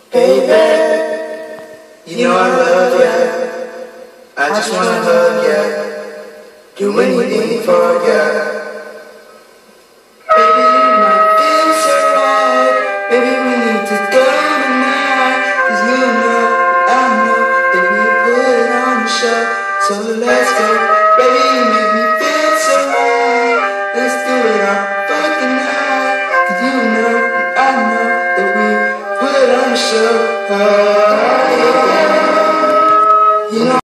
Baby, you know I love ya. I just wanna hug ya. Do anything for ya.